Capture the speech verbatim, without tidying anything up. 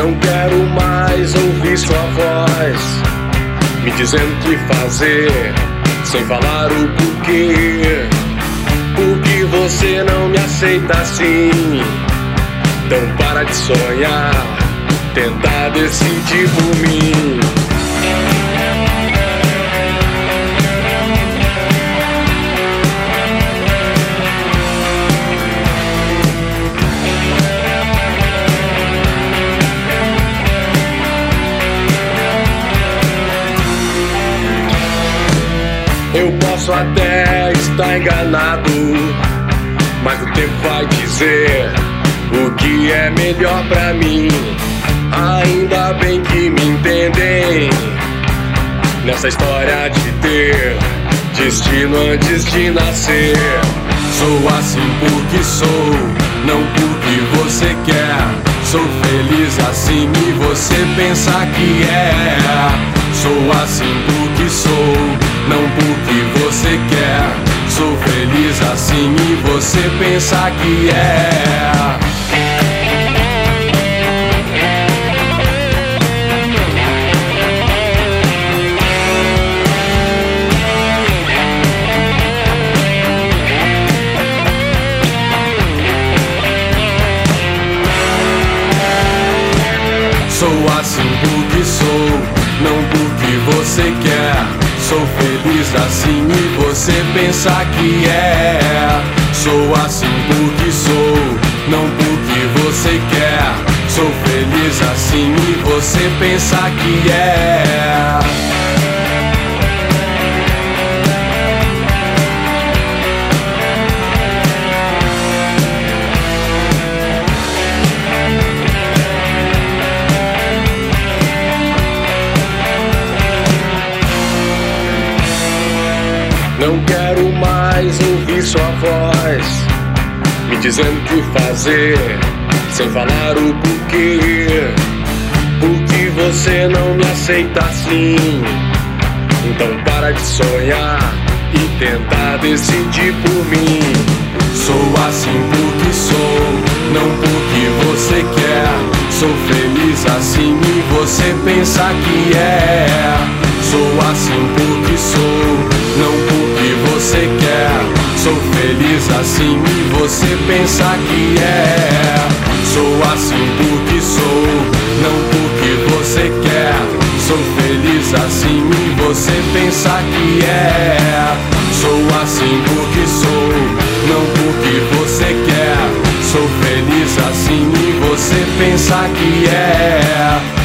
Não quero mais ouvir sua voz me dizendo o que fazer, sem falar o porquê. Porque você não me aceita assim. Então para de sonhar, tentar decidir por mim. Eu posso até estar enganado, mas o tempo vai dizer o que é melhor pra mim. Ainda bem que me entendem nessa história de ter destino antes de nascer. Sou assim porque sou, não porque você quer. Sou feliz assim e você pensa que é. Sou assim porque sou, não porque você quer. Sou feliz assim e você pensa que é. Sou assim porque sou, não porque você quer. Sou feliz assim e você pensa que é. Sou assim porque sou, não porque você quer. Sou feliz assim e você pensa que é. Não quero mais ouvir sua voz me dizendo o que fazer, sem falar o porquê. Porque você não me aceita assim. Então para de sonhar e tentar decidir por mim. Sou assim porque sou, não porque você quer. Sou feliz assim e você pensa que é. Sou assim porque sou, não porque você quer. Sou feliz assim e você pensa que é. Sou assim porque sou, não porque você quer. Sou feliz assim e você pensa que é. Sou assim porque sou, não porque você quer. Sou feliz assim e você pensa que é.